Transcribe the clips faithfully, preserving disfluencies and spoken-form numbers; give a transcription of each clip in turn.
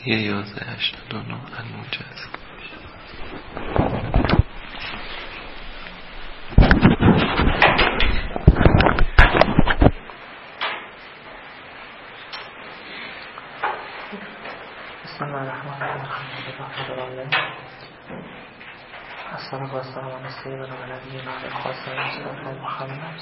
یه یازده هشتاد و نه المنجز. بسم الله الرحمن الرحیم. الصلاة والسلام على سيدنا ونبينا القاسم مصطفى محمد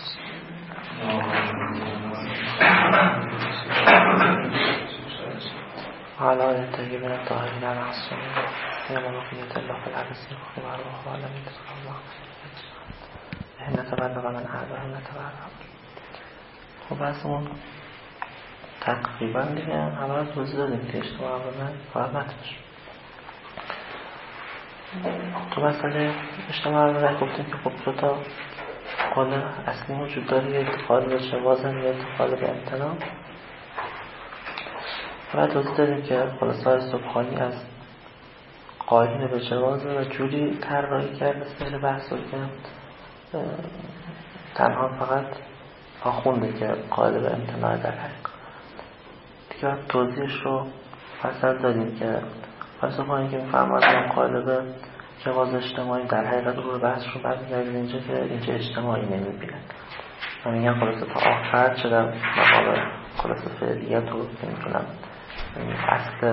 وعلى آله الطيبين الطاهرين المعصومين يوم بقية الله في العرس الخير والله العالمين تسأل الله إن نتبلغ من أعلاه نتبلغ. خب از اون تقریبا دیگه همه رو توضیح دادیم که اجتماع من باید متنش. تو مسئله اجتماع من گفتیم که خب دو تا قول اصلی وجود داره، یک قول به جواز و یک قول به امتناع. و توضیح دادیم که خلاصه صبحانی از قائلین به جواز و جوری طراحی کرده سهل بحث رو که تنها فقط آخونده که قائل به امتناع در حقیقت. دیگه توضیحش رو فصل دادیم که فلسفه‌ای که می‌فهمن قائل به جواز اجتماعی در حقیقت رو بحث رو برمی‌گردن اینجا که اینجا اجتماعی نمی‌بینن. من میگم خلاصه تا آخر چه در مقام خلاصه فعلیت رو نمی‌تونم اصل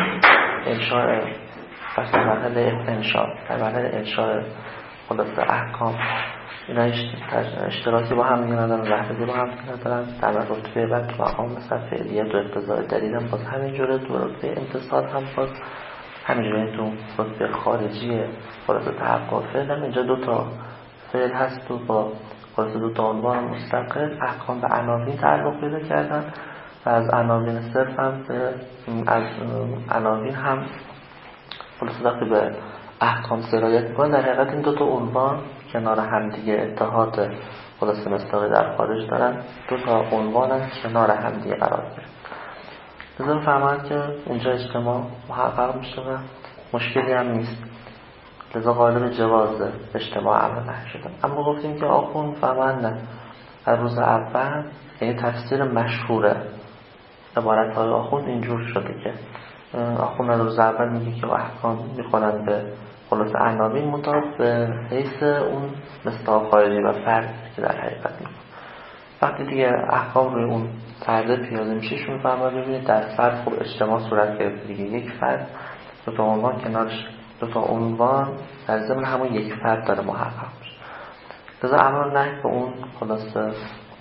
انشاء فصل مرحله انشاء در مرحله انشاء خلاصه احکام اینا اشتراکی با هم ندارن، رهبری با هم ندارن. در رتبه بعد تو مقام مثلا فعلیت و اقتضای دلیل هم باز همینجوره، تو رتبه امتصال هم باز همینجوره، تو رتبه خارجی خلاصه تحقق فعل هم اینجا دو تا فعل هست و با خلاصه دو تا عنوان مستقل احکام به عناوین تعلق پیدا کردن و از عناوین صرف هم به از عناوین هم خلاصه وقتی به احکام سرایت میکنن. در حقیقت این دو تا عنوان کنار هم دیگه اتحاد خلاصه مصداقی در خارج دارن، دو تا عنوان هم کنار هم دیگه قرار گرفتن. لازم فهمید که اینجا اجتماع محقق میشه و مشکلی هم نیست، لذا غالب جواز اجتماع عمل نشده. اما گفتیم که آخون فهمند نه از روز اول، یعنی تفسیر مشهور عبارت های آخون اینجور شده که آخون از روز اول میگه که احکام میخونن به خلاص عناوین مطابق به حیث اون مصداق خارجی و فرد که در حقیقت میکنه. وقتی دیگه احکام روی اون فرد پیاده میشه شون فهمید ببینید در فرد خب اجتماع صورت گرفته دیگه، یک فرد دو تا عنوان کنارش دو تا عنوان در ضمن همون یک فرد داره محقق میشه. لذا امر نه به اون خلاص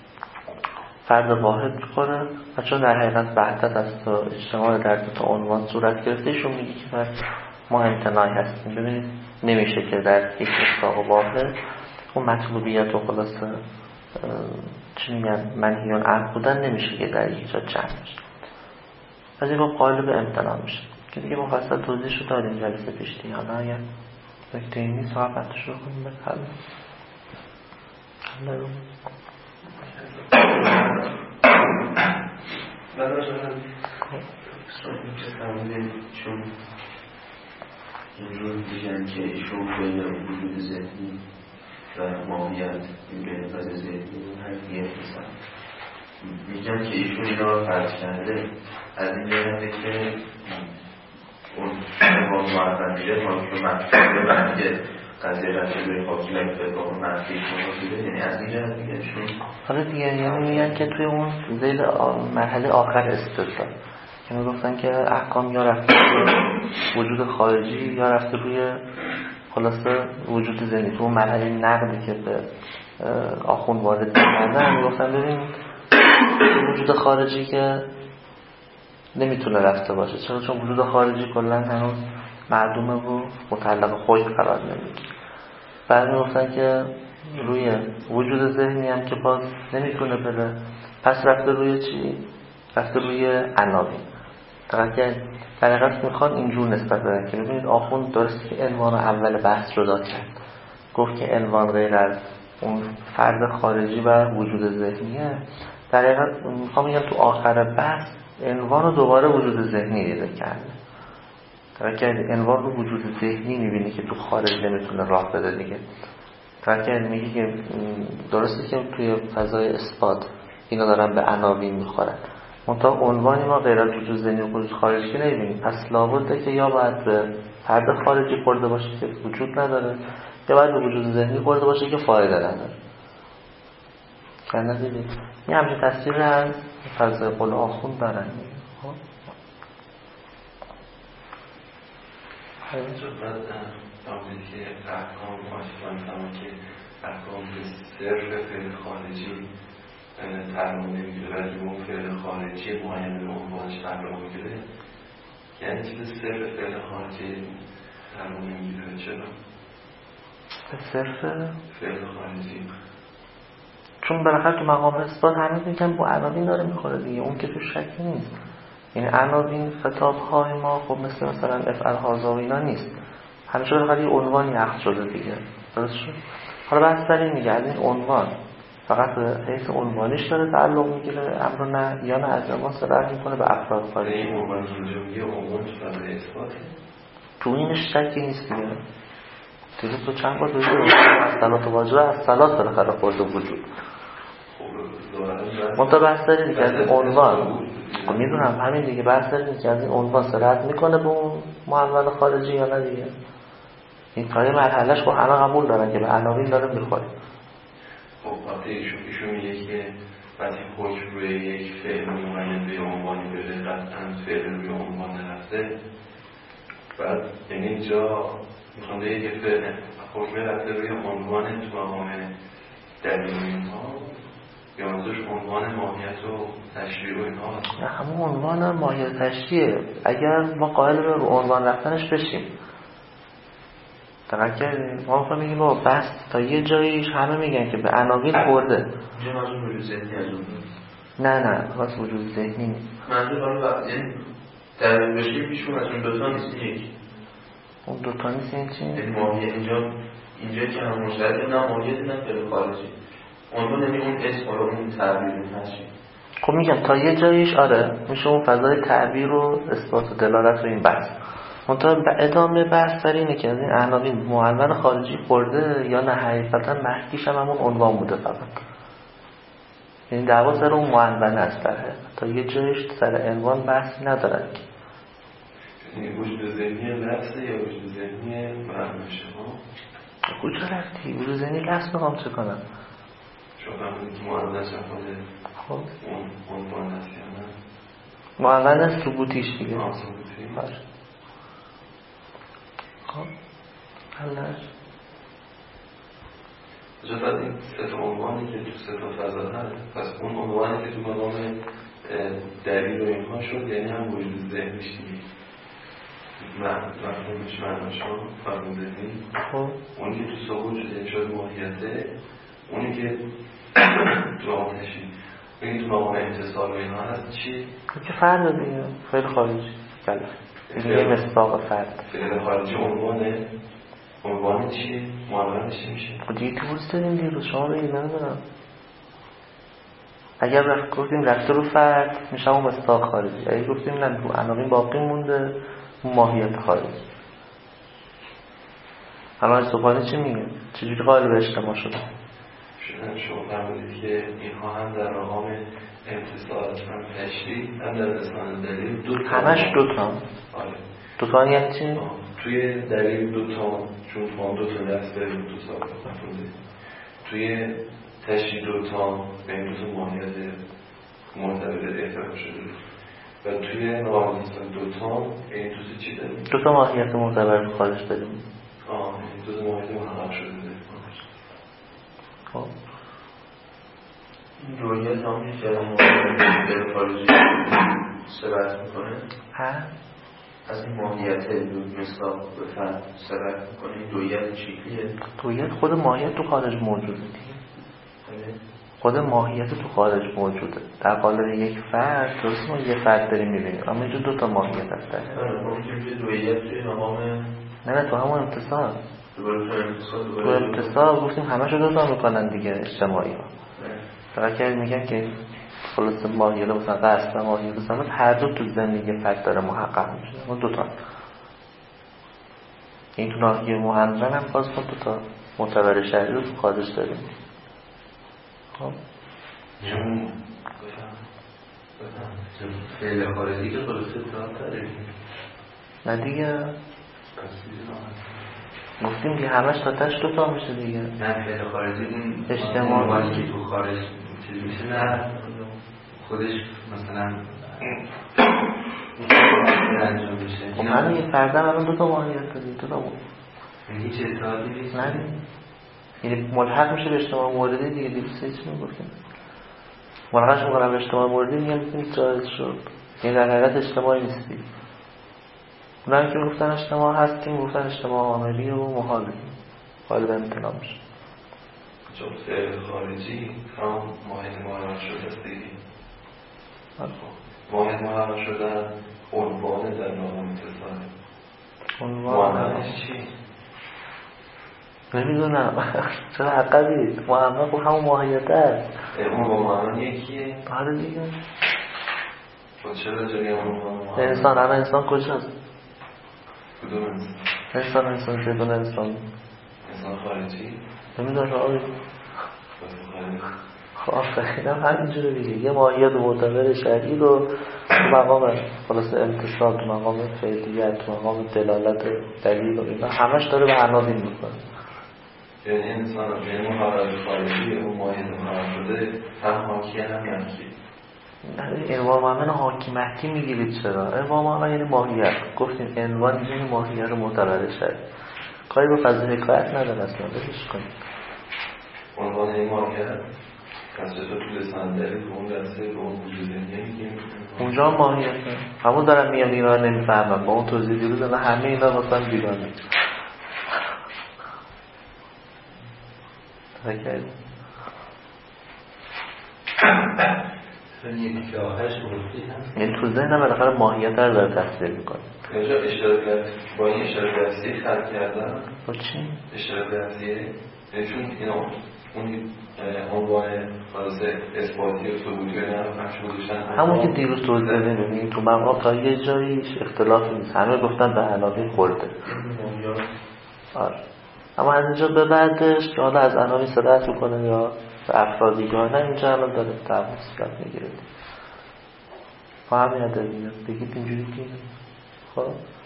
فرد واحد میخوره و چون در حقیقت وحدت است و اجتماع در دو تا عنوان صورت گرفته ایشون میگه که ما امتناعی هستیم. ببینید نمیشه که در یک مصداق واحد اون مطلوبیت و خلاصه چی میگن منهیون عنه بودن نمیشه که در یک جا جمع بشه. از این رو قائل به امتناع میشه که دیگه مفصل توضیحشو دادیم جلسه پیش دیگه. حالا اگر نکته اینی صحبتش رو کنیم بکنیم حالا من راجعه سوالیم چون اینجور میگن که ایشون بین وجود ذهنی و ماهیت بین فاز ذهنی و هر دیگه مثلا میگن که ایشون اینا رو فرض کرده از این جهته که اون با معرفت میگه حاکم مفهوم و میگه قضیه رفته به حاکمیت به با منفی شده، یعنی از این جهت میگه ایشون حالا دیگه یعنی میگن که توی اون ذیل مرحله آخر استدلال که میگفتن که احکام یا رفته وجود خارجی یا رفته روی خلاصه وجود ذهنی. تو اون مرحله نقدی که به آخون وارد کردن میگفتن ببین وجود خارجی که نمیتونه رفته باشه، چرا؟ چون وجود خارجی کلا هنوز معدومه و متعلق خود قرار نمیگیره. بعد میگفتن که روی وجود ذهنی هم که باز نمیتونه بره، پس رفته روی چی؟ رفته روی عناوین. در حقیقت میخوان اینجور نسبت بدن که ببینید آخون درست که عنوان اول بحث رو داد کرد، گفت که عنوان غیر از اون فرد خارجی و وجود ذهنیه. در حقیقت میخوام میگم تو آخر بحث عنوان رو دوباره وجود ذهنی دیده کرده. در حقیقت عنوان رو وجود ذهنی میبینی که تو خارج نمیتونه راه بده دیگه. در حقیقت میگه که درسته که توی فضای اثبات اینا دارن به عناوین میخورن، منطقه عنوانی ما غیر از وجود ذهنی و وجود خارجی نمیبینیم. پس لابده که یا باید به فرد خارجی خورده باشه که وجود نداره، یا باید به وجود ذهنی خورده باشه که فایده نداره. که ندیدید این همچه تصویر از فلسفه قول آخوند دارن. بعد آمدید که احکام ماشتان که احکام به صرف فعل خارجی تعلق نمیگیره ولی اون فعل خارجی معین به عنوانش تعلق میگیره، یعنی چی به صرف فعل خارجی تعلق نمیگیره؟ چرا؟ به صرف فعل خارجی چون بالاخره تو مقام اثبات همه میگن با عناوین داره میخوره دیگه، اون که تو شکی نیست. یعنی عناوین خطاب های ما خب مثل مثلا افعل هازا و اینا نیست، همیشه بالاخره یه عنوانی اخذ شده دیگه، درست شد؟ حالا بحث بر این میگه از این عنوان فقط به حیث عنوانیش داره تعلق میگیره امر نه، یا نه از ما صدر میکنه به افراد خارجی. این عنوان که اینجا میگه عنوان تو فضای اثباته، تو اینش شکی نیست دیگه. دیگه تو چند بار دویده از صلات واجبه از صلات بالاخره خورده وجود. منطقه بحث داریم دیگه از این عنوان، میدونم همین دیگه بحث داریم که از این عنوان صدر میکنه به اون معول خارجی یا نه دیگه. این تای مرحلهش با همه قبول دارن که به عناوین داره میخوره. خب وقتی ایشون ایشون میگه که وقتی حکم روی یک فعل معین به عنوانی بره قطعا فعل روی عنوان نرفته، بعد یعنی اینجا میخوام بگه که فعل حکم رفته روی عنوان تو مقام دلیل اینها یا منظورش عنوان ماهیت و تشریع و اینها هست؟ نه همون عنوان ماهیت تشریعه. اگر ما قائل به رو عنوان رفتنش بشیم دقیق کردیم، ما میخوام میگیم با بس تا یه جاییش همه میگن که به عناوین خورده. اینجا منظور وجود ذهنی از اون نه نه خواست وجود ذهنی نیست. منظور حالا یعنی در بشیم پیشون از اون دوتا نیست، یک اون دوتا نیست. این چی؟ یعنی ماهیت اینجا اینجا که هم مشترک نه ماهیت نه فعل خارجی عنوان، یعنی اون اسم رو اون تعبیر هست. خب میگم تا یه جاییش آره میشه اون فضای تعبیر و اثبات و دلالت و این بحث. منطقه به ادامه بحث سر اینه که از این عناوین معول خارجی خورده یا نه حقیقتا محکیش هم همون عنوان بوده فقط. یعنی دعوا سر اون معول است در حقیقت. تا یه جایش سر عنوان بحثی ندارن که یعنی وجود ذهنی لفظه یا وجود ذهنی معنیشه ها؟ کجا رفتی؟ وجود ذهنی لفظ میخوام چه کنم؟ شما فهمید که معول نشفاده خب اون عنوان هست یا نه؟ معول ثبوتیش دیگه. آه ثبوتی باشه. خب حلش جز از این سه تا عنوانی که تو سه تا فضا هست، پس اون عنوانی که تو مقام دلیل و اینها شد یعنی هم وجود ذهنیش دیگه مفهومش معناش ها فرمون ذهنی. خب اونی که تو ثبوت شد یعنی شد ماهیته، اونی که تو آمتشی اونی که تو مقام اتصال و اینها هست چی؟ که فرد دیگه فعل خارجی بله یه مصداق فرد. فعل خارجی عنوانه عنوان چیه؟ معلومش چی میشه؟ خب دیگه که بورس داریم دیگه رو شما بگید نمیدونم. اگر رفت گفتیم رفته رو فرد میشه اون مصداق خارجی، اگر گفتیم نه رو عناوین باقی مونده ماهیت خارجی. اما از دوباره چی میگه؟ چجوری قائل به اجتماع شده؟ شدن شما فرمودید که اینها هم در مقام امتصال هم تشریع هم در رسانه دلیل دو تا همش دو تا. آره دو تا یعنی چی؟ توی دلیل دو تا، چون تو دو تا دست داریم دو تا مفروضه. توی تشریع دو تا به این دو تا ماهیت معتبر اعتراف شده و توی نوازستان دو تا به این دو تا چی داریم؟ دو تا ماهیت معتبر خارج داریم. آه این دو تا ماهیت محقق شده داریم. خب این رویت همونی که الان ماهیت خارجی سبت میکنه ها؟ از این ماهیت مثلا به فرد سبت میکنه. این رویت شکلیه. رویت خود ماهیت تو خارج موجوده دیگه. خود ماهیت تو خارج موجوده. در قالب یک فرد درست ما یه فرد داریم میبینیم اما اینجا دو تا ماهیت هست. آره ما میگیم که رویت توی مقام نه نه تو همون امتصال. دوباره تو امتصال تو امتصال گفتیم همه شو دو تا میکنن دیگه اجتماعی ها. فقط که میگن که خلاص ماهیت مثلا قصد و ماهیت مثلا هر دو تو زندگی فرد داره محقق میشه. اون دو تا. این تو ناحیه مهندرن هم باز کن دو تا معتبر شهری رو تو خارج داریم. خب فعل خارجی که خلاصه اتحاد داره نه دیگه گفتیم که همش تا تش دو تا میشه دیگه. نه فعل خارجی اون اجتماعی که تو خارج چیز میشه نه خودش مثلا انجام میشه. خب همین یه فردم الان دو تا ماهیت داریم، دو تا بود یعنی هیچ اتحادی نیست. نه یعنی ملحق میشه به اجتماع موردی دیگه. دیگه چی میگفتیم ملحقش میکنم به اجتماع موردی میگم نیست جایز شد، یعنی در حقیقت اجتماعی نیستی. اونایی که گفتن اجتماع هستیم گفتن اجتماع عاملی و محالی غالب امتنام میشه. چون فعل خارجی هم ماهد محرم شده است دیگه. ماهد محرم شده عنوان در نام متصاله. عنوانش چی؟ نمیدونم چرا عقبی معنا خب همون ماهیت است. اون با معنا یکیه؟ بله دیگه. خب چرا جایی عنوان انسان همه انسان کجاست؟ کدوم انسان؟ انسان انسان بدون انسان انسان خارجی؟ نمیدونم آقای خب خیلیم همینجوره دیگه. یه ماهیت معتبر شرعی رو مقام خلاص امتصال، تو مقام فعلیت، تو مقام دلالت دلیل و اینا همش داره به عناوین میکنه. یعنی انسان یعنی محرم خارجی اون ماهیت محرم شده هم حاکیه هم منکی. نه انوان معمن حاکی محکی میگیرید چرا؟ انوان معمن یعنی ماهیت. گفتیم انوان یعنی ماهیت رو معتبر شرعی. کاری به فضل حکایت نداره اصلا. بهش کنیم عنوان این ماهیت پس چطور تو لسان داری به اون دسته به اون وجود نمیگیم اونجا ماهیت همون دارم میگم اینا رو نمیفهمم با اون توضیح دیروز و همه اینا واسه بیگانه تذکر یعنی که آهش مفتی هست یعنی تو ذهنم بالاخره ماهیت رو داره تصویر میکنه. اینجا اشاره با این اشاره دستی خلق کردن با چی؟ اشاره دستیه یعنی چون اینا اون عنوان خلاصه اثباتی و ثبوتی و اینا رو همش گذاشتن همون که دیروز توضیح دادیم تو مقام تا یه جایی اختلاف نیست. همه گفتن به عناوین خورده. آره اما از اینجا به بعدش که حالا از عناوین صداعت میکنه یا به افرادیگانه اینجا الان داره تعبیر صورت میگیره. با همین ادبیات بگید اینجوری که خب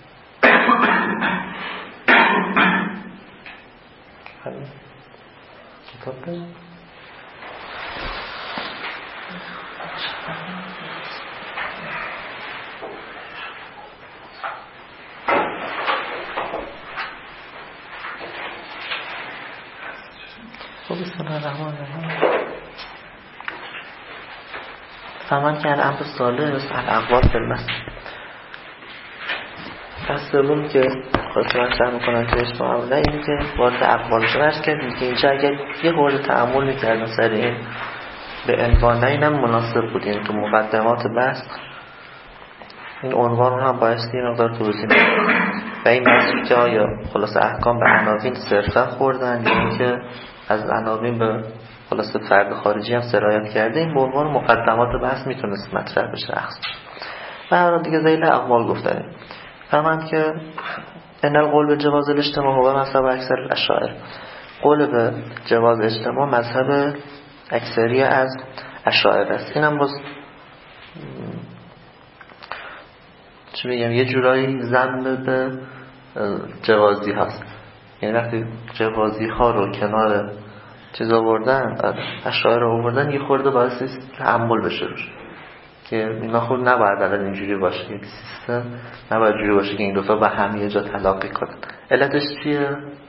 همین کتاب داریم خب بسم الله الرحمن الرحیم. فمن که الامر ثالث الاقوال فی المسجد. پس سوم که خواستم مطرح میکنم که اشتباه معمولا اینه که وارد اقوال شدن کردیم که اینجا اگر یه خورده تأمل میکردن سر این به عنوان اینم مناسب بود. یعنی تو مقدمات بحث این عنوان رو هم بایستی مقدار توضیح میدیم و این مسئول که آیا خلاص احکام به عناوین صرفا خوردن یا یعنی که از عناوین به خلاص فرد خارجی هم سرایت کرده. این به عنوان مقدمات بحث میتونست مطرح بشه اخص و هر دیگه ذیل اقوال گفتنه. فهمند که ان القول به جواز الاجتماع هو مذهب اکثر الاشاعره. قول به جواز اجتماع مذهب اکثری از اشاعره است. اینم باز چی بگم یه جورایی ذم به جوازی هست. یعنی وقتی جوازی ها رو کنار چیز آوردن اشاعره آوردن یه خورده باعث تأمل بشه روش که اینا خود نباید الان اینجوری باشه. یک سیستم نباید جوری باشه که این دوتا با هم یه جا تلاقی کنن. علتش چیه؟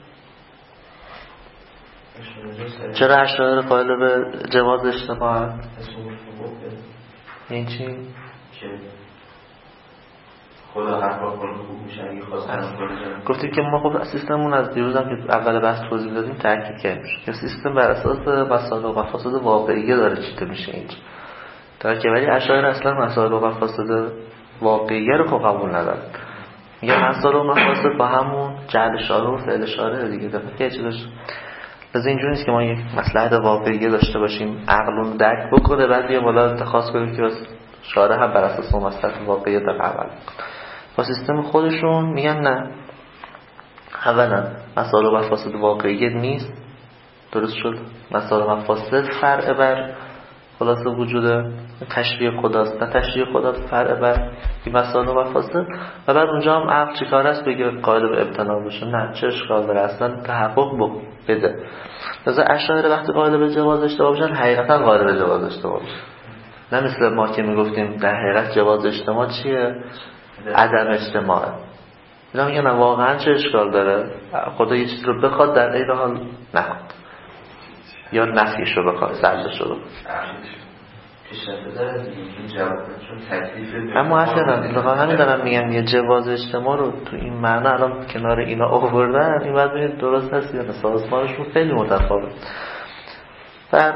چرا اشاعره قائل به جواز اجتماع؟ این چی؟ خدا هر کار کنه خوب میشه اگه خواستن کنه. گفتیم که ما خب سیستممون از دیروز هم که اول بحث توضیح دادیم تاکید کردیم که سیستم بر اساس مسائل و مفاسد واقعیه داره چیده میشه اینجا. تا که ولی اشاعره اصلا مسائل و مفاسد واقعیه رو قبول نداره. میگه مسائل و مفاسد با همون جعل اشاره و فعل اشاره دیگه دفعه که چیزش لازم اینجوری نیست که ما یک مصلحت واقعیه داشته باشیم عقل رو درک بکنه بعد یه بالا اتخاذ کنیم که اشاره هم بر اساس مصلحت واقعیه در قبول با سیستم خودشون میگن نه. اولا مسائل و مفاسد واقعیه نیست. درست شد؟ مسائل و مفاسد فرع بر خلاصه وجود تشریع خداست، نه تشریع خدا فرع بر این مسائل و مفاسد. و بعد اونجا هم عقل چیکار است بگه قائل به ابتلا باشه؟ نه، چه اشکال داره؟ اصلا تحقق بده. مثلا اشاعره وقتی قائل به جواز اشتباه باشن حقیقتا قائل به جواز اشتباه باشن، نه مثل ما که میگفتیم در حقیقت جواز اجتماع چیه؟ عدم اجتماعه. اینا میگن واقعا چه اشکال داره؟ خدا یه چیز رو بخواد در این حال نخواد، یا نفیش رو بخواد، سرزش رو بخواد. اما اصلا همین دارم میگم یه جواز اجتماع رو تو این معنی الان کنار اینا آوردن، این باید ببینید درست هست یا نه، سازمانشون خیلی متفاوت. و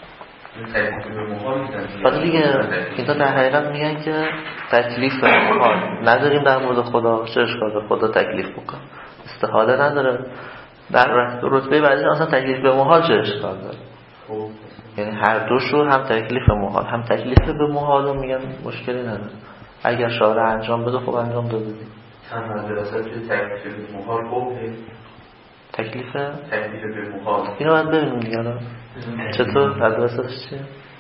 بعد دیگه اینا در حقیقت میگن که تکلیف محال نداریم در مورد خدا، چه اشکال داره خدا تکلیف بکن؟ استحاله نداره. در رتبه بعدی اصلا تکلیف به محال چه اشکال داره؟ یعنی هر دوشو هم تکلیف محال هم تکلیف به محال رو میگن مشکلی نداره. اگر شارع انجام بده خب انجام داده دید. هم مدرسه تکلیف به محال خوبه. تکلیف تکلیف به محال اینو باید ببینیم دیگه. چطور مدرسه چیه؟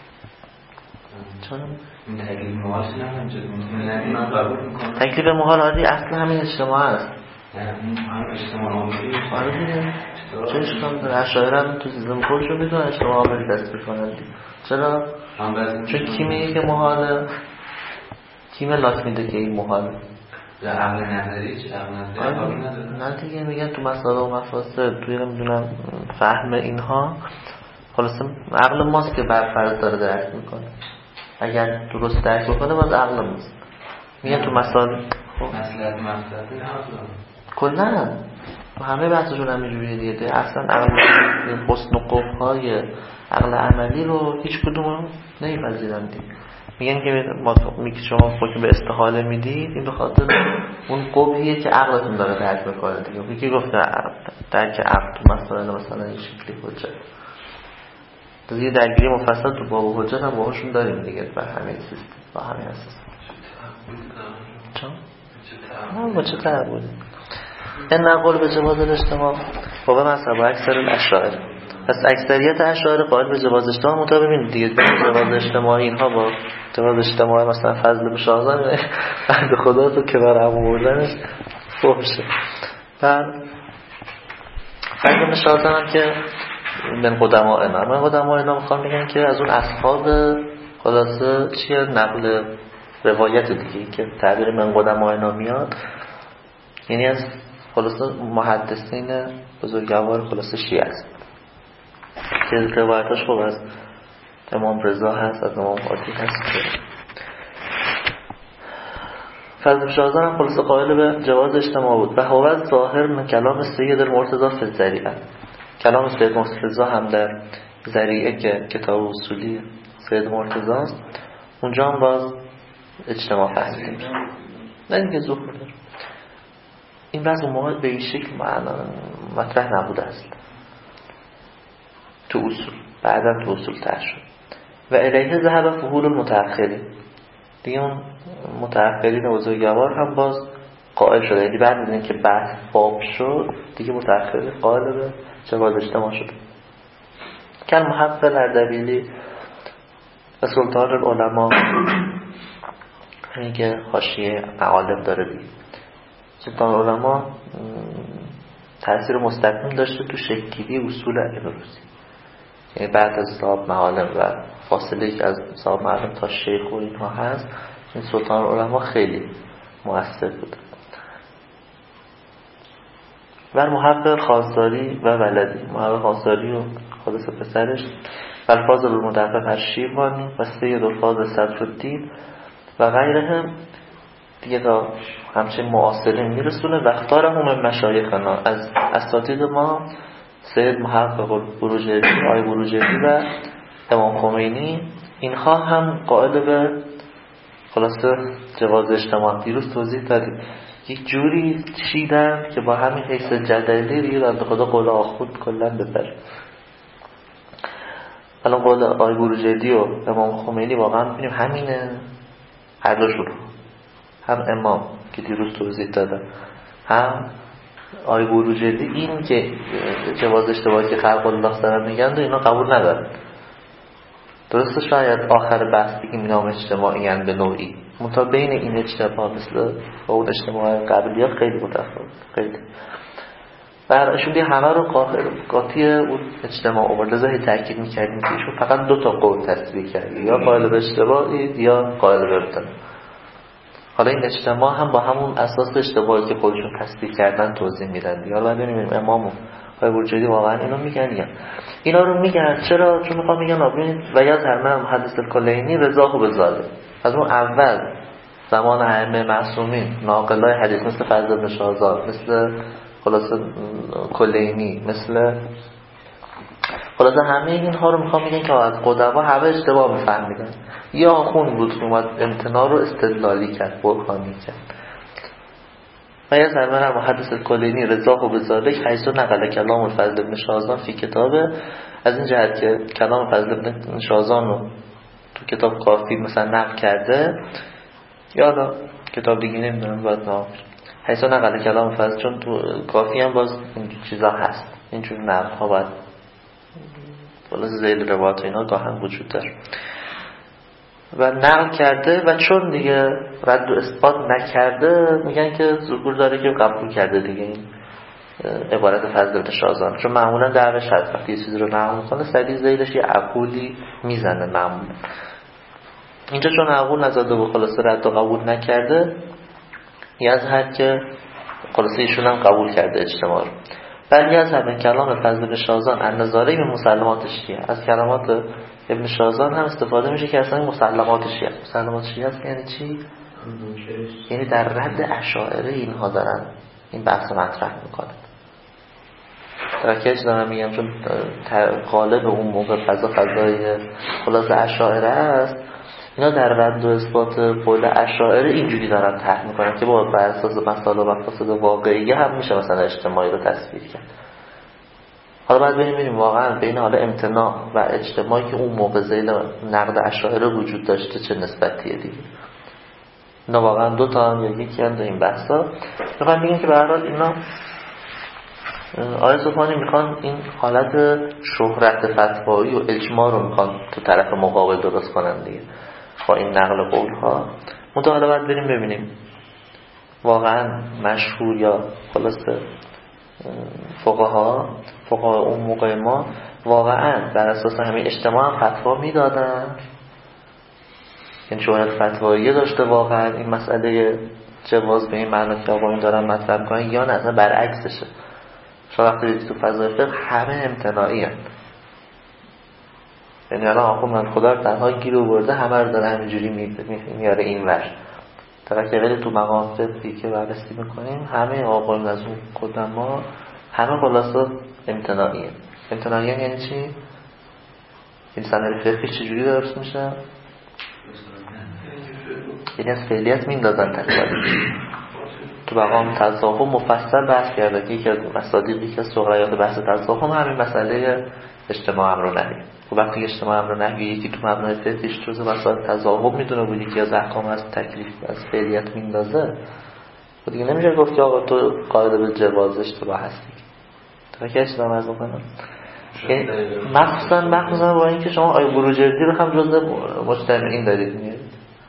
چون این تکلیف محال چی نمیدونم چطور نه من قبول میکنم تکلیف محال عادی اصل همین اجتماع است. نه هم اجتماع عاملی آره دیگه. چه اشکال داره؟ اشاعره هم تو سیستم خودشون میدونن اجتماع عاملی تصدیق کنن. چرا؟ چون کی میگه که محاله؟ کی ملاک میده که این محاله؟ یا عقل نظری چه عقل نظری قابل نداره؟ نه دیگه میگن تو مسائل و مفاسد توی نمیدونم فهم اینها خلاصه عقل ماست که بر فرض داره درک میکنه. اگر درست درک بکنه باز عقل ماست. میگن تو مسائل مصلحت مفسد کلا همه بحثشون همینجوریه دیگه. اصلا عقل حسن و قبح های عقل عملی رو هیچ کدوم نمیپذیرن دیگه. میگن که ما میگه شما خودتون به استحاله میدید، این به خاطر اون قبحیه که عقلتون داره درک میکنه دیگه. یکی گفته درک عقل تو مسائل مثلا این شکلی حجت دیگه درگیری مفصل تو باب حجت هم باهاشون داریم دیگه بر همین سیستم با همین اساس. چون ما چه تعبودی این نقل به جواز اجتماع با به مذهب اکثر الاشاعره. پس اکثریت اشاعره قائل به جواز اجتماع مطابق این دیگه جواز اجتماع اینها با جواز اجتماع مثلا فضل به شاهزن بنده خدا تو که برام آوردنش فحشه. بعد فضل به شاهزن هم که من قدماء اینا من قدماء اینا میخوام بگن که از اون اصحاب خلاصه چیه نقل روایت دیگه که تعبیر من قدماء اینا میاد، یعنی از خلاصه محدثین بزرگوار خلاصه شیعه است که روایتاش خوب از امام رضا هست، از امام قاضی هست. فضل شاهزن هم خلاصه قائل به جواز اجتماع بود و هو ظاهر من کلام سید المرتضی فی الذریعه. کلام سید مرتضی هم در ذریعه که کتاب اصولی سید مرتضی است اونجا هم باز اجتماع فهمیده میشه. نه دیگه ظهور داره. این بعض موقع به این شکل مطرح نبوده است تو اصول، بعدا تو اصول تر شد. و الیه ذهب فحول المتأخرین، دیگه اون متأخرین بزرگوار هم باز قائل شده. یعنی بعد از اینکه بحث باب شد دیگه متأخرین قائل به جواز اجتماع شد. کل محفل اردبیلی و سلطان العلماء همین که حاشیه معالم داره دیگه. سلطان العلماء تأثیر مستقیم داشته تو شکل‌گیری اصول امروزی. یعنی بعد از صاحب معالم و فاصله که از صاحب معالم تا شیخ و اینها هست، این سلطان العلماء خیلی مؤثر بود. و محقق خواستاری و ولدی، محقق خواستاری و خالص پسرش و الفاظ المدقق الشیروانی و سید الفاظ صدرالدین و غیره دیگه تا همچنین معاصرین میرسونه. و اختار هم مشایخنا از اساتید ما سید محقق بروجردی، آی بروجردی و امام خمینی، اینها هم قائل به خلاصه جواز اجتماع. دیروز توضیح دادیم یک جوری چیدن که با همین حیث جدلی دیگه در خدا قول آخود کلن ببره. الان قول آی بروجردی و امام خمینی واقعا ببینیم همینه، هر دوشون، هم امام که دیروز توضیح دادم، هم آی بروجردی، این که جواز اشتباهی که خلق الله سرم میگن و اینا قبول ندارن. درسته شاید آخر بحث بگیم اینا هم اجتماعی هستند به نوعی، منتها بین این اجتماع مثل با اون اجتماع قبلی ها خیلی متفاوت، خیلی برایشون دیگه همه رو قاطی اون اجتماع آورد. لذا تاکید می‌کردیم که ایشون فقط دو تا قول تصویر کرد، یا قائل به اشتباهی یا قائل به ابتدا. حالا این اجتماع هم با همون اساس اشتباهی که خودشون تصویر کردن توضیح میدن. یا بعد ببینیم امام های برجردی واقعا اینو میگن یا اینا رو میگن. چرا؟ چون میخوام میگن ببینید و یا هرمن محدث الکلینی رضا و بزاله، از اون اول زمان ائمه معصومین ناقلای حدیث مثل فضل بن شاذ، مثل خلاصه کلینی، مثل خلاصه همه اینها رو میخوام میگن که از قدما همه اشتباه میفهمیدن. یا آخوند بود که اومد امتناع رو استدلالی کرد، برهانی کرد. و یا زرمن محدث الکلینی رضا و بزالک حیث نقل کلام الفضل بن شاذان فی کتابه، از این جهت که کلام فضل بن شاذان رو تو کتاب کافی مثلا نقل کرده، یا دا کتاب دیگه نمیدونم باید نام حیث نقل کلام فضل، چون تو کافی هم باز این چیزا هست، اینجور نقل ها باید خلاص زیل روایت و اینا گاهن وجود داره و نقل کرده. و چون دیگه رد و اثبات نکرده میگن که ظهور داره که قبول کرده دیگه این عبارت فضل بن شاذان. چون معمولا دعوش هست وقتی یه چیزی رو نقل میکنه سریع زیلش یه عقولی میزنه معمولا. اینجا چون عقول نزده و خلاصه رد و قبول نکرده، یه از حد که خلاصه ایشون هم قبول کرده اجتماع رو. بلی از همین کلام فضل بن شاذان النظاره به مسلمات شیعه، از کلمات ابن شاذان هم استفاده میشه که اصلا مسلمات شیعه. مسلمات شیعه است یعنی چی؟ یعنی در رد اشاعره اینها دارن این بحث مطرح میکنن. ترکیش دارم میگم چون غالب اون موقع فضا فضای خلاص اشاعره است، اینا در رد و اثبات قول اشاعره اینجوری دارن طرح میکنن که با بر اساس مسائل و مفاسد واقعی هم میشه مثلا اجتماعی رو تصویر کرد. حالا بعد بریم ببینیم واقعا بین حالا امتناع و اجتماعی که اون موقع ذیل نقد اشاعره وجود داشته چه نسبتیه دیگه. اینا واقعا دو تا هم یا یکی هم در این بحثا. میخوام بگیم که به هر حال اینا آیه سبحانی میخوان این حالت شهرت فتوایی و اجماع رو میخوان تو طرف مقابل درست کنن دیگه با این نقل قول ها. متعالی باید بریم ببینیم واقعا مشهور یا خلاصه فقها فقها اون موقع ما واقعا بر اساس همین اجتماع هم فتوا میدادن، یعنی شهرت فتوایی داشته واقعا این مسئله جواز به این معنی که آقا این دارن مطرح میکنن، یا نه برعکسشه. شما وقتی دیدی تو فضای فقه همه امتناعی هست، یعنی الان آخون من خدا رو تنها گیر آورده همه رو داره همینجوری میاره این ور تا که ولی تو مقام فقهی که بررسی میکنیم همه آقایون از اون قدما همه خلاصه امتناعیه. امتناعی یعنی چی؟ این سند فقهی چجوری درست میشه؟ یعنی از فعلیت میندازن تقریبا. تو مقام تصاحب مفصل بحث کرده که یکی از مصادیقی که سقراط بحث تصاحب همین مسئله اجتماع امر و نهی. و وقتی اجتماع امر و نهی یکی تو مبنای فقهیش جزء مسائل تضاهم میدونه بود که از احکام از تکلیف از فعلیت میندازه، و دیگه نمیشه گفت که آقا تو قائل به جواز اشتباه هستی. تا که اصلا عرض بکنم مخصوصا مخصوصا با اینکه شما آیه بروجردی رو هم جزء مجتمعین دارید میارید.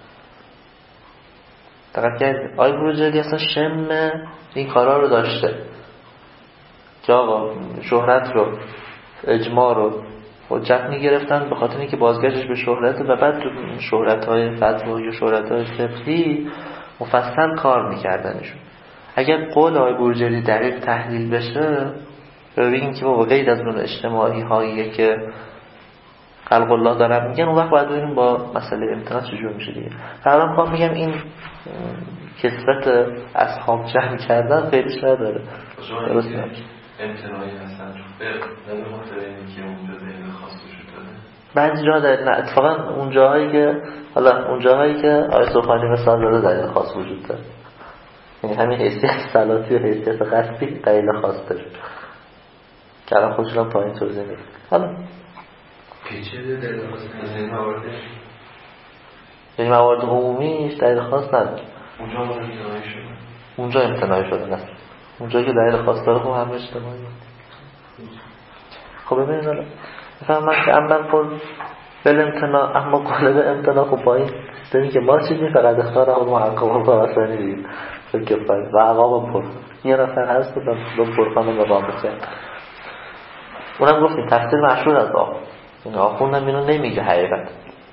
دقیق کردید آیه بروجردی اصلا شم این کارا رو داشته که آقا شهرت رو اجماع رو حجت میگرفتن به خاطر اینکه بازگشتش به شهرت و بعد تو شهرت‌های فتوایی و شهرت‌های فقهی مفصل کار میکردنشون. اگر قول آقای بروجردی دقیق تحلیل بشه ببینیم که با غیر از اون اجتماعی هایی که خلق الله دارن میگن، اون وقت باید ببینیم با مسئله امتناع چجور میشه دیگه. قرارم میخوام میگم این کسرت اصحاب جمع کردن خیلی شاید داره درست نمیشه. امتناعی هستن تو فقه نه بخاطر اینکه اونجا دلیل خاص وجود داره. بعضی جا داره، نه اتفاقا اون جاهایی که حالا اون جاهایی که آیه سبحانی مثال داره دلیل خاص وجود داره، یعنی همین حیثیت صلاتی و حیثیت قصدی دلیل خاص داره که الان خودشون پایین توضیح میده. حالا پیچیده دلیل خاص این مواردش، یعنی موارد عمومیش دلیل خاص نداره. اونجا امتناعی شده، اونجا امتناعی شده نه اونجایی که دلیل خاص داره خب همه اجتماعی. خب ببینید حالا مثلا من که عمدن پر بل امتناع، اما قالب امتناع خب با این سیستمی که ما چیزی فقط اختار اما محقق و باسانی دید فکر باید و عقاب پر یه نفر هست بودم دو پرخانه مقام بکرد. اونم گفتیم تفسیر مشهور از آخون این آخون هم اینو نمیگه حقیقت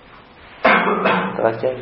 توجه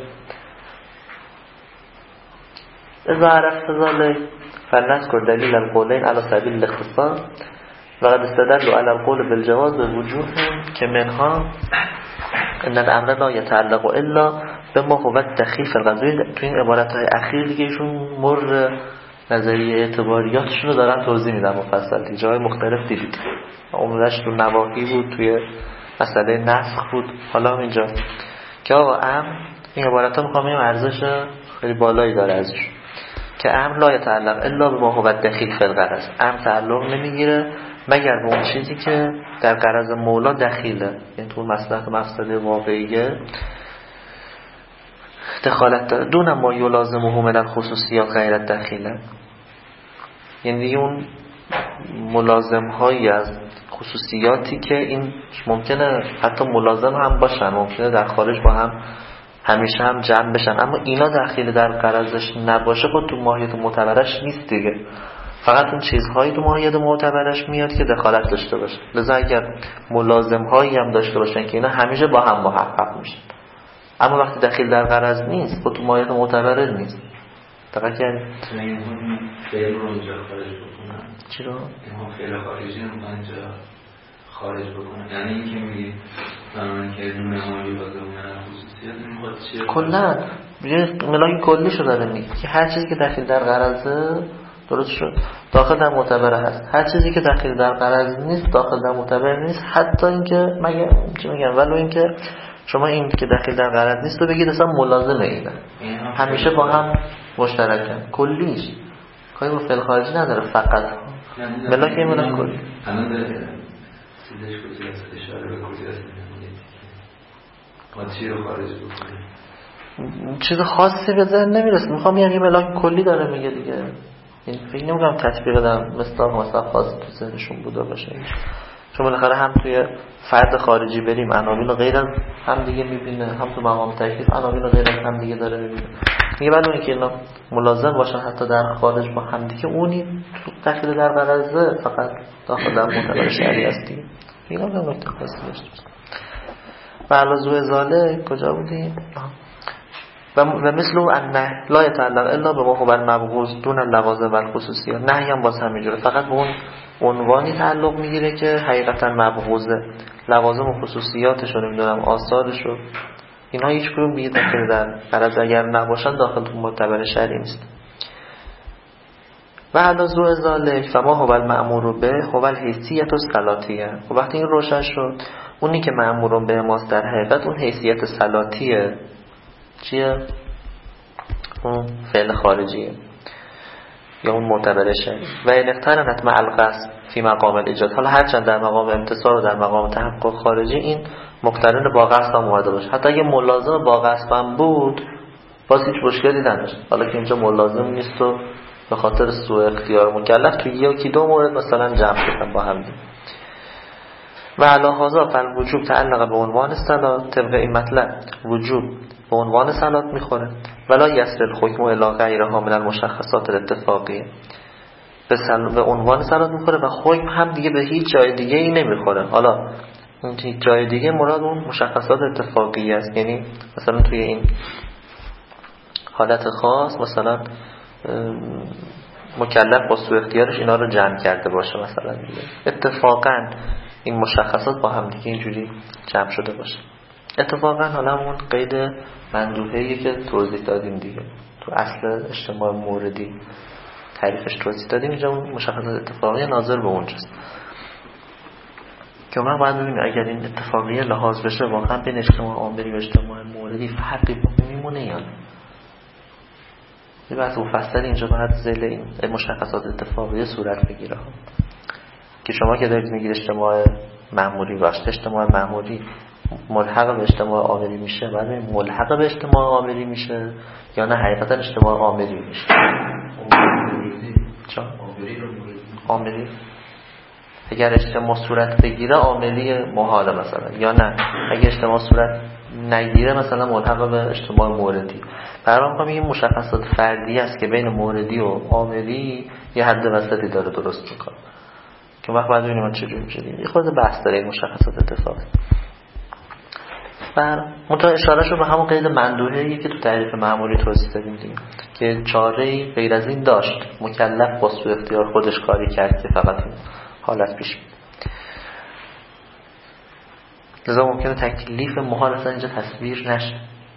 اذا عرفت ذلك فلنذكر دلیل القولین علی سبیل الاختصار وقد استدلوا على القول بالجواز بوجوه که منها ان الامر لا يتعلق الا بما هو الدخیل فی القضیه. تو این عبارت‌های اخیر دیگه ایشون مر نظریه اعتباریاتشون رو دارن توضیح میدن مفصل دیگه جای مختلف دیدید عمرش تو نواقی بود توی مسئله نسخ بود حالا اینجا که آقا امر این عبارت‌ها میخوام این ارزش خیلی بالایی داره ازش که امر لا يتعلق الا بما هو الدخیل فی الغرض امر تعلق نمیگیره مگر به اون چیزی که در غرض مولا دخیله یعنی تو مصلحت مقصد واقعیه دخالت داره دون ما یلازمه من الخصوصیات غیر الدخیله یعنی دیگه اون ملازم هایی از خصوصیاتی که این ممکنه حتی ملازم هم باشن ممکنه در خارج با هم همیشه هم جمع بشن اما اینا دخیل در غرضش نباشه خود تو ماهیت معتبرش نیست دیگه فقط اون چیزهایی تو ماهیت معتبرش میاد که دخالت داشته باشه لذا اگر ملازم هایی هم داشته باشن که اینا همیشه با هم محقق میشن اما وقتی دخیل در غرض نیست خود تو ماهیت معتبره نیست دقیقا یعنی فعل رو اینجا خارج بکنن چی رو؟ این فعل خارجی رو اینجا خارج بکنن یعنی این که میگی زمانی که نمایی بازه بودن خصوصیت میخواد چیه؟ کلن یه ملاک کلی شو داره میگه که هر چیزی که دخیل در غرضه درست شد داخل در معتبره هست هر چیزی که دخیل در غرض نیست داخل در معتبر نیست حتی اینکه مگه چی میگم ولو اینکه شما این که دخیل در غرض نیست رو بگید اصلا ملازمه اینه همیشه با هم مشترکن کلیش کاری با فعل خارجی نداره فقط ملاک این ملاک کلی الان داره سیدش کلی است اشاره به کلی است ما چی رو خارج بکنیم چیز خاصی به ذهن نمیرسه میخوام یعنی ملاک کلی داره میگه دیگه این فکر نمیگم تطبیق در مصداق مثلا خاص تو ذهنشون بوده باشه چون بالاخره هم توی فرد خارجی بریم عناوین غیر از هم دیگه میبینه هم تو مقام تکلیف عناوین غیر از هم دیگه داره میبینه میگه ولی اون که اینا ملازم باشن حتی در خارج با هم دیگه اونی تو داخل در غرضه فقط داخل در معتبر شرعی است دیگه اینا هم نکته خاصی داشته و علاوه ازاله کجا بودیم و مثل ان لا يتعلق الا بما هو المبغوض دون اللوازم والخصوصیات نهی هم باز همینجوره فقط به اون عنوانی تعلق میگیره که حقیقتا مبغوضه لوازم و خصوصیاتش رو نمیدونم آثارش رو اینا هیچ کدوم دیگه داخل در غرض اگر نباشن داخل تو معتبر شرعی نیست و علاوه ازاله فما هو المأمور به هو الحیثیت الصلاتیه و وقتی این روشن شد اونی که مأمور به ماست در حقیقت اون حیثیت صلاتیه چیه؟ اون فعل خارجیه یا اون معتبر شرعی و این اقترنت مع القصد فی مقام الایجاد حالا هرچند در مقام امتصال و در مقام تحقق خارجی این مقترن با قصد هم اومده باشه حتی اگه ملازم با قصد هم بود باز هیچ مشکلی نداشت حالا که اینجا ملازم نیست و به خاطر سوء اختیار مکلف تو یکی دو مورد مثلا جمع شدن با هم دیم. و علی هذا فالوجوب تعلق به عنوان صلات طبق این مطلب وجوب به عنوان صلات میخوره ولا یسر الحکم الی غیرها من المشخصات الاتفاقیه به, سل... به عنوان صلات میخوره و حکم هم دیگه به هیچ جای دیگه ای نمیخوره حالا هیچ جای دیگه مراد اون مشخصات اتفاقیه است یعنی مثلا توی این حالت خاص مثلا مکلف با سوء اختیارش اینا رو جمع کرده باشه مثلا دیگه اتفاقا این مشخصات با هم دیگه اینجوری جمع شده باشه اتفاقا حالا اون قید مندوحه‌ای که توضیح دادیم دیگه تو اصل اجتماع موردی تعریفش توضیح دادیم اینجا اون مشخصات اتفاقی ناظر به اونجاست که ما باید ببینیم اگر این اتفاقی لحاظ بشه واقعا بین اجتماع عاملی و اجتماع موردی فرقی میمونه یا نه یه بحث مفصل اینجا باید ذیل این مشخصات اتفاقی صورت بگیره که شما که دارید میگید اجتماع معمولی باشه اجتماع معمولی ملحق به اجتماع عاملی میشه بعد ملحق به اجتماع عاملی میشه یا نه حقیقتا اجتماع عاملی میشه چون عاملی اگر اجتماع صورت بگیره عاملی محاله مثلا، یا نه اگر اجتماع صورت نگیره مثلا ملحق به اجتماع موردی. برام میگم این مشخصات فردی است که بین موردی و عاملی یه حد وسطی داره درست میکنه که وقت بعد ببینیم چجوری میشه دیگه. یه خورده بحث داره این مشخصات اتفاقی. بر منتها اشارهشو به همون قید مندوحه‌ای که تو تعریف معمولی توضیح دادیم دیگه، که چاره‌ای غیر از این داشت، مکلف با سوء اختیار خودش کاری کرد که فقط این حالت پیش میاد. لذا ممکنه تکلیف محال اصلا اینجا تصویر نشه.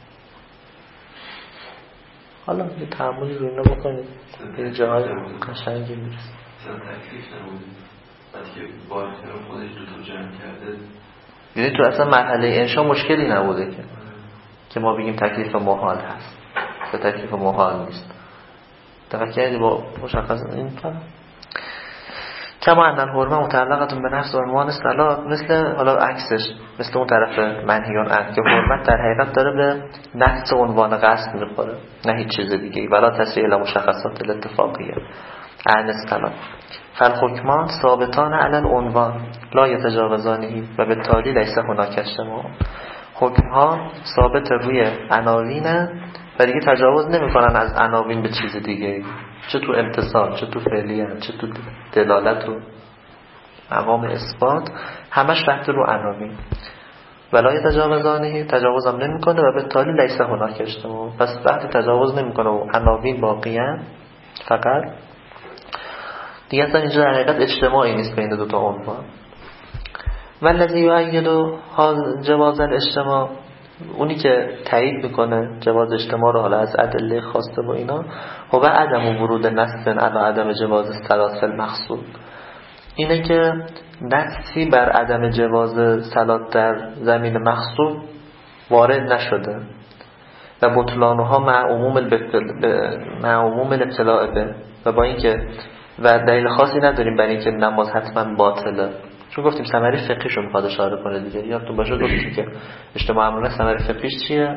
حالا یه تعاملی رو اینا بکنید به جاهای قشنگی میرسه. اصلا تکلیف نبوده بعد که با اختیار خودش دو تا جمع کرده، یعنی تو اصلا مرحله انشا مشکلی نبوده که که ما بگیم تکلیف محال هست که تکلیف محال نیست. دقیق کردی با مشخص این فهم کما ان الحرمه متعلقه به نفس عنوان صلاح، مثل حالا عکسش مثل اون طرف منهیان عنه که حرمت در حقیقت داره به نفس عنوان قصد میخوره نه هیچ چیز دیگه ای. ولا تسریع المشخصات الاتفاقیه عن الصلاح فالحکمان ثابتان علی العنوان لا یتجاوزانه و بالتالي لیس هناک اجتماع. حکم ها ثابت روی عناوینه و دیگه تجاوز نمیکنن از عناوین به چیز دیگه، چه تو امتصال، چه تو فعلیت، چه تو دلالت و مقام اثبات، همش تحت رو عناوین. ولا یتجاوزانه تجاوز هم نمیکنه و بالتالي لیس هناک اجتماع. پس وقتی تجاوز نمیکنه و عناوین باقیه فقط دیگه اصلا اینجا در حقیقت اجتماعی نیست بین دو تا عنوان. والذی یؤید جواز الاجتماع، اونی که تایید میکنه جواز اجتماع رو حالا از ادله خواسته و اینا، هو عدم ورود نص علی عدم جواز صلات فی المقصود، اینه که نصی بر عدم جواز صلات در زمین مقصود وارد نشده و بطلانها مع عموم مع عموم الابتلاء به، و با اینکه و دلیل خاصی نداریم برای اینکه نماز حتما باطله، چون گفتیم ثمره فقهیشو میخواد اشاره کنه دیگه. یادتون باشه گفتیم که اجتماع امرونه ثمره فقهیش چیه؟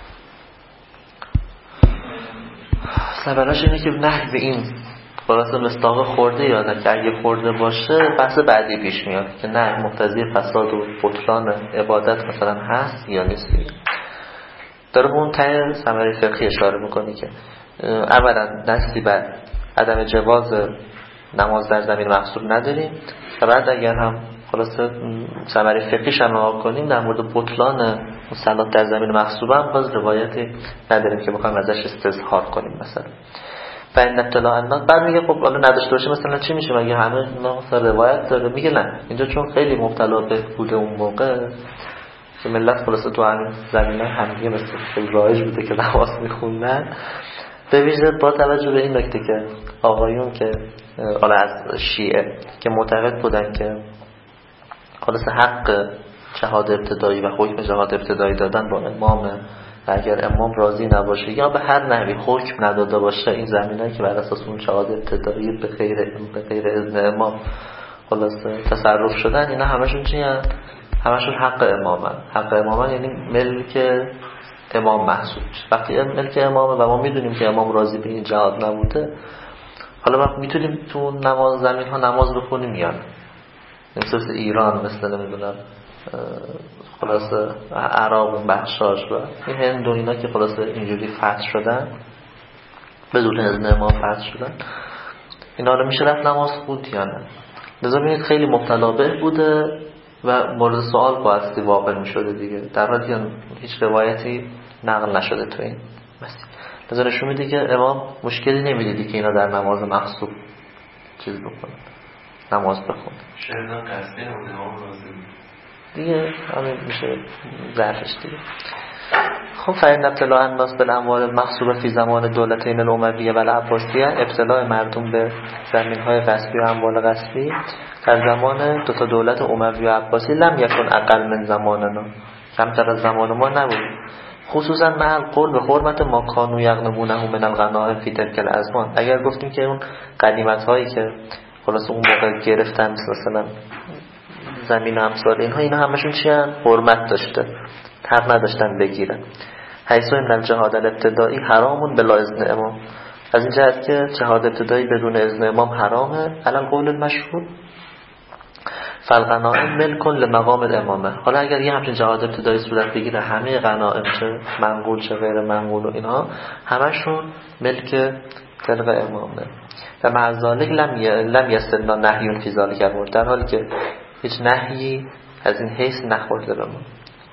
ثمره‌اش اینه که نهی به این خلاصه مستاق خورده یاده که اگه خورده باشه بحث بعدی پیش میاد که نه مقتضی فساد و بطلان عبادت مثلا هست یا نیست. داره اون ته ثمره فقهی اشاره میکنه که اولا نصی بر عدم جواز نماز در زمین مقصود نداریم و بعد اگر هم خلاصه ثمره فقهیش هم نگاه کنیم در مورد بطلان صلات در زمین مقصود هم باز روایتی نداریم که بخوایم ازش استظهار کنیم مثلا. و این اطلاع الناس بعد میگه خب حالا نداشته باشه مثلا چی میشه؟ مگه همه مثلا روایت داره؟ میگه نه، اینجا چون خیلی مبتلا به بوده اون موقع که ملت خلاصه تو همین زمینه همگی مثل خیلی رایج بوده که نماز میخوندن، به ویژه با توجه به این نکته که آقایون که حالا از شیعه که معتقد بودن که خلاص حق جهاد ابتدایی و حکم جهاد ابتدایی دادن با امام و اگر امام راضی نباشه یا به هر نحوی حکم نداده باشه این زمینه که بر اساس اون جهاد ابتدایی به غیر به غیر اذن امام خلاص تصرف شدن، اینا همشون چی هست؟ همشون حق امامن. حق امامن یعنی ملک امام محسوب میشه. وقتی ملک امامه و ما میدونیم که امام راضی به این جهاد نبوده، حالا ما میتونیم تو نماز زمین ها نماز بخونیم یا نه؟ مثل ایران، مثل نمیدونم خلاصه عراق و بخشاش و این هند و اینا که خلاصه اینجوری فتح شدن بدون اذن امام فتح شدن، اینا رو میشه رفت نماز خوند یا نه؟ لذا ببینید خیلی مبتلا به بوده و مورد سوال بایستی واقع میشده دیگه، در حالی هیچ روایتی نقل نشده تو این مسئله. لذا نشون میده که امام مشکلی نمیدیدی که اینا در نماز مغصوب چیز بکنن، نماز بخونن. شاید هم قصدی نبوده امام راضی دیگه همین میشه ظرفش دیگه. خب فإن ابتلاء الناس بالاموال المغصوبه فی زمان دولتین الامویه و العباسیه، ابتلاء مردم به زمین‌های غصبی و اموال غصبی در زمان دو تا دولت اموی و عباسی لم یکن اقل من زماننا، کمتر از زمان ما نبود، خصوصا مع القول به حرمت ما کانوا یغنمونه من الغنائم فی تلک الازمان. اگر گفتیم که اون غنیمت‌هایی که خلاص اون موقع گرفتن مثلا زمین و امثال اینها، اینا همشون چی هستن؟ حرمت داشته، حق نداشتن بگیرن. حیث ان الجهاد الابتدایی حرام بلا اذن امام، از این جهت که جهاد ابتدایی بدون اذن امام حرامه، علی القول المشهور، فالغنائم ملک لمقام الامامه. حالا اگر یه همچین جهاد ابتدایی صورت بگیره، همه غنائم چه منقول چه غیر منقول و اینها همشون ملک طبق امامه. و مع ذالک لم ی... لم یستثنا نهی فی ذلک الامر، در حالی که هیچ نهی از این حیث نخورده به ما.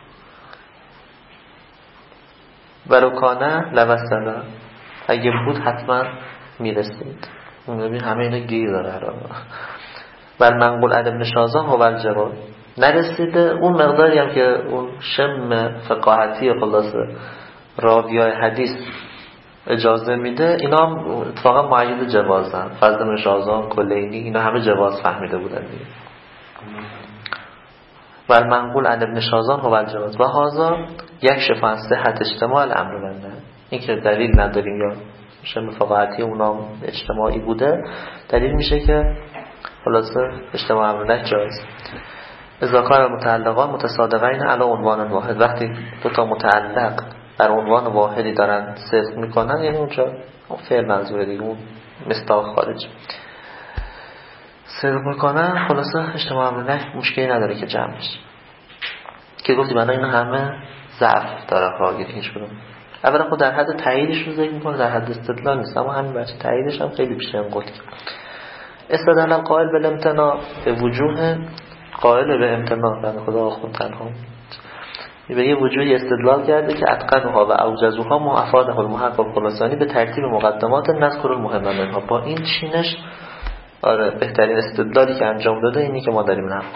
ولو کانه لوصله، اگه بود حتما میرسید. ببین همه اینا گیر داره. و منقول عن ابن شازان هو الجواب، نرسیده اون مقداری هم که اون شم فقاهتی خلاصه راویای حدیث اجازه میده، اینا هم اتفاقا معید جوازن. فضل ابن شازان، کلینی، اینا همه جواز فهمیده بودن دیگه. و المنقول عن ابن شازان هو الجواز و هذا یک شفاعت صحت اجتماع الامر بنده. این که دلیل نداریم یا شم فقاهتی اونا اجتماعی بوده، دلیل میشه که خلاصه اجتماع امر نه جایز. اذا کان متعلقان متصادقین علی عنوان واحد، وقتی دو تا متعلق بر عنوان واحدی دارن صدق میکنن، یعنی اونجا فعل منظوره دیگه، اون مصداق خارج صدق میکنن، خلاصه اجتماع امر نه مشکلی نداره که جمع بشه. که گفتیم الان اینا همه ضعف داره راگیر هیچ کدوم. اولا خود در حد تاییدش رو ذکر میکنه، در حد استدلال نیست، اما همین بچه تاییدش هم خیلی بیشتر قطعی. استدلال قائل به امتناع به وجوه قائل به امتناع، بنده خدا آخون تنها به یه وجوهی استدلال کرده که اتقنها و اوجزوها ما افاده المحقق خلاصانی به ترتیب مقدمات نذکر المهم منها. با این چینش آره بهترین استدلالی که انجام داده اینی که ما داریم نقل.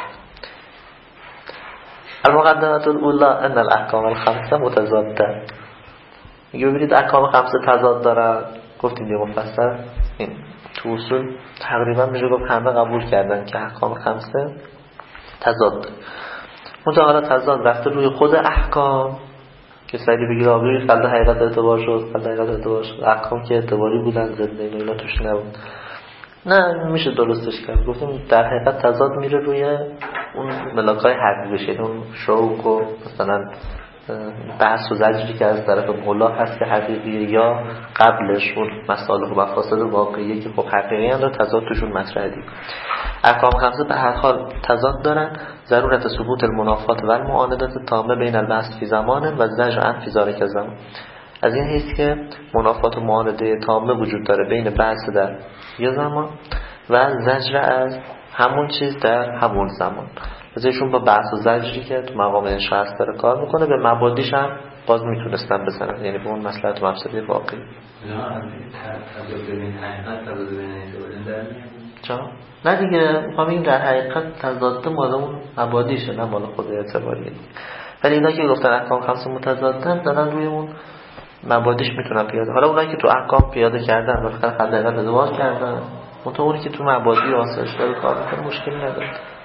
المقدمات الاولی ان الاحکام الخمسه متضاده. میگه ببینید احکام خمسه تضاد داره. گفتیم دیگه مفصل این تو اصول تقریبا میشه گفت همه قبول کردن که احکام خمسه تضاد داره. منتها حالا تضاد رفته روی خود احکام که سریع بگیر آبروی خلده حقیقت اعتبار شد، خلده حقیقت اعتبار شد، احکام که اعتباری بودن زنده این اینا توش نبود. نه میشه درستش کرد. گفتیم در حقیقت تضاد میره روی اون ملاکای حقیقی بشه، اون شوق و مثلا بحث و زجری که از طرف مولا هست که حقیقیه، یا قبلش اون مصالح و مفاسد واقعیه که خب حقیقی هم داره، تضاد توشون مطرح دید. احکام خمسه به هر حال تضاد دارن. ضرورت ثبوت المنافات و المعاندات تامه بین البحث فی زمان و زجر عن فی ذلک زمان، از این حیث که منافات و معانده تامه وجود داره بین بحث در یه زمان و زجر از همون چیز در همون زمان. ازشون با بحث و زجری که تو مقام انشاء هست داره کار میکنه، به مبادیش هم باز میتونستن بزنن، یعنی به اون مصلحت و مفسده واقعی. چرا؟ نه دیگه میخوام این در حقیقت تضاد مال اون مبادیشه، نه مال خود اعتباریه. ولی اینا که گفتن احکام خمسه متضادن دارن روی اون مبادیش میتونن پیاده. حالا اونایی که تو احکام پیاده کردن بالاخره خلق حقیقت ازدواج کردن، منتها اونی که تو مبادی واسش داره کار میکنه مشکلی نداره.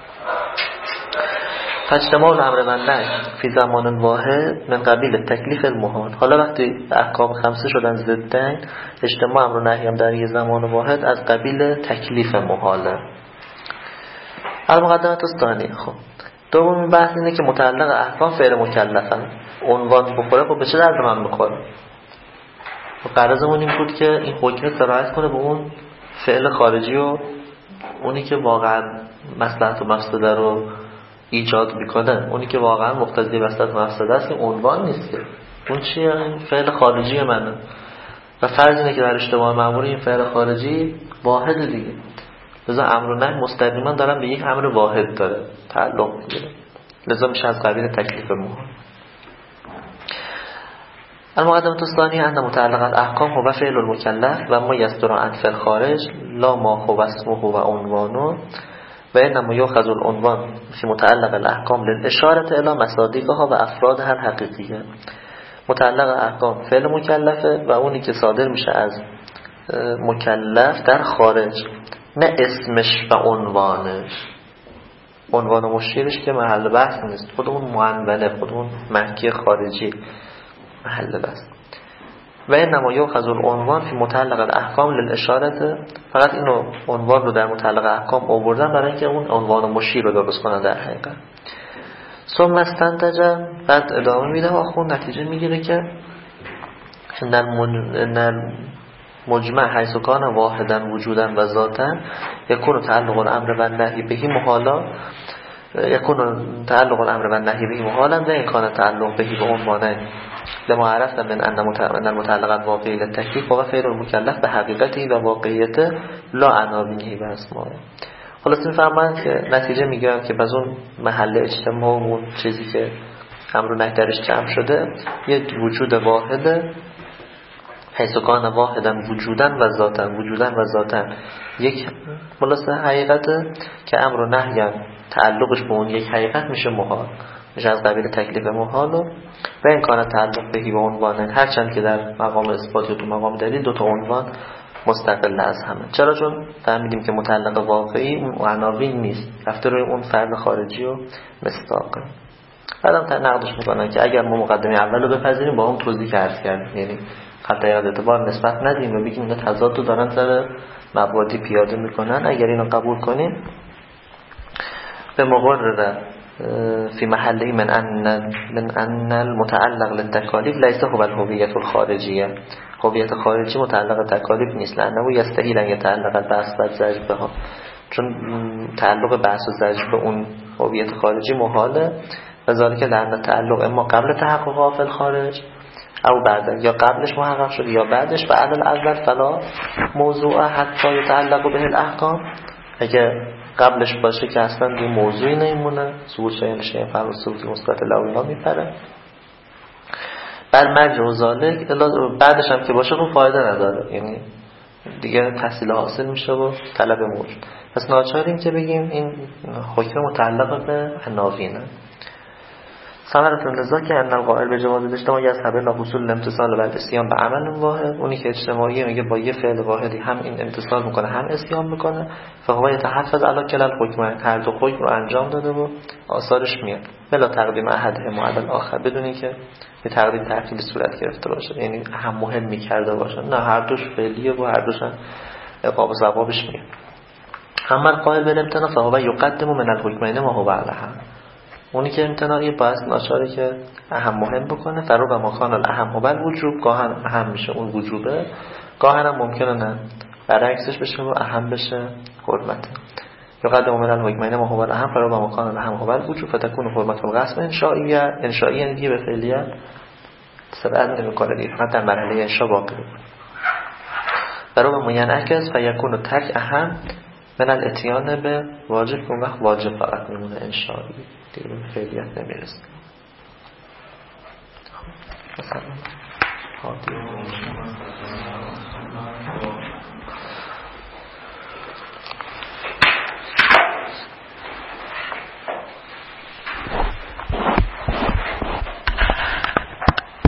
فاجتماع الامر و النهی فی زمان واحد من قبیل تکلیف المحال. حالا وقتی احکام خمسه شدن ضدن، اجتماع امر و نهی هم در یه زمان واحد از قبیل تکلیف محاله. المقدمات الثانیه. خب دومین بحث اینه که متعلق احکام فعل مکلفن. عنوان بخوره خب به چه درد من میخوره؟ غرضمون این بود که این حکم سرایت کنه به اون فعل خارجی و اونی که واقعا مصلحت و مفسده رو ایجاد میکنه، اونی که واقعا مقتضی مصلحت و مفسده است، که عنوان نیست که اون چیه؟ این فعل خارجی منه و فرض اینه که در اجتماع معمولی این فعل خارجی واحد دیگه، لذا امر و نهی مستقیما دارن به یک امر واحد داره تعلق میگیره، لذا میشه از قبیل تکلیف محال. المقدمه الثانیه ان متعلق الاحکام هو فعل المکلف و ما یصدر عن فعل خارج لا ما هو اسمه و عنوانه و انما یؤخذ العنوان فی متعلق الاحکام للاشاره الی مصادیقها و افرادها الحقیقیه. متعلق احکام فعل مکلفه و اونی که صادر میشه از مکلف در خارج، نه اسمش و عنوانش. عنوان و مشیرش که محل بحث نیست، خود اون معنونه، خود اون محکی خارجی محل بحث. و انما یؤخذ العنوان فی متعلق الاحکام للاشاره، فقط اینو عنوان رو در متعلق احکام آوردن برای اینکه اون عنوان و مشیر رو درست کنن در حقیقت. ثم استنتج، بعد ادامه میده و خود نتیجه میگیره که ان مجمع حیث کان واحدا وجودا و ذاتا یکون تعلق الامر و النهی بهی محالا. یکون تعلق الامر و نهی به محالا و این کان تعلق بهی به عنوانه لما عرفت من ان المتعلق الواقعی للتکلیف و فعل المکلف به حقیقتی و واقعیت لا عناوینه و اسماء. خلاص میفهمن که نتیجه میگیرن که باز اون محل اجتماع و اون چیزی که امر و نهی درش جمع شده یک وجود واحده، حیث کان واحدا وجودا و ذاتا، وجودا و ذاتا یک خلاصه حقیقته که امر و نهی تعلقش به اون یک حقیقت میشه محال، میشه از قبیل تکلیف محال و و این کان تعلق بهی به عنوان، هرچند که در مقام اثبات یا تو مقام دلیل دو تا عنوان مستقل از همه. چرا؟ چون فهمیدیم که متعلق واقعی اون عناوین نیست، رفته روی اون فرد خارجی و مصداقه. بعدم تا نقدش میکنن که اگر ما مقدمه اول رو بپذیریم با اون توضیح که عرض کردیم، یعنی قطعیت اعتبار نسبت ندیم و بگیم اینا تضاد رو دارن سر مبادی پیاده میکنن، اگر اینو قبول کنیم به مقرر فی محلی من ان من ان المتعلق للتکالیف لیس هو الهویت الخارجیه، هویت خارجی متعلق تکالیف نیست، لانه یستحیل ان یتعلق البحث و الزجر بها، چون تعلق بحث و زجر به اون هویت خارجی محاله، و ذالک لان تعلق اما قبل تحقق فی الخارج او بعد، یا قبلش محقق شد یا بعدش، و علل اول فلا موضوع حتی یتعلق به الاحکام، اگه قبلش باشه که اصلا روی موضوعی نمیمونه، ظهور شاید شاید فرض ثبوت مثبت لوینا میپره، بعد مرجع و ذالک بعدش هم که باشه خب فایده نداره، یعنی دیگه تحصیل حاصل میشه و طلب موجود. پس ناچاریم که بگیم این حکم متعلق به عناوینه. ثمرة لذا که ان القائل به جواز الاجتماع یذهب الى حصول الامتثال و الاسیان به عمل واحد، اونی که اجتماعیه میگه با یه فعل واحدی هم این امتثال میکنه هم اسیان میکنه، فهو یتحفظ علی کلا الحکم، هر دو حکم رو انجام داده و آثارش میاد، بلا تقدیم احدهما علی الاخر، بدون اینکه به تقدیم تأخیری صورت گرفته باشه، یعنی هم مهم میکرده باشه، نه هر دوش فعلیه و هر دوش عقاب و ثوابش میاد. اما القائل بالامتناع فهو یقدم من الحکمین ما هو علیها، اونی که امتناعی باید ناچاره که اهم مهم بکنه، فرو به مکان الاهم و بل وجوب، گاهن اهم میشه اون وجوبه، گاهن هم ممکنه نه برعکسش بشه و اهم بشه حرمته. یقدم من الحکمین ما هو الاهم فرو به مکان الاهم و بل وجوب فتكون حرمت القسم انشائیه، انشائیه یعنی دیگه به فعلیت سبعت نمیکنه دیگه، فقط در مرحله انشاء باقی. فرو به مینعکس فیکون ترک اهم من الاتیان به واجب، که اون وقت واجب فقط میمونه انشائیه دیگه به فعلیت نمیرسه. مثلا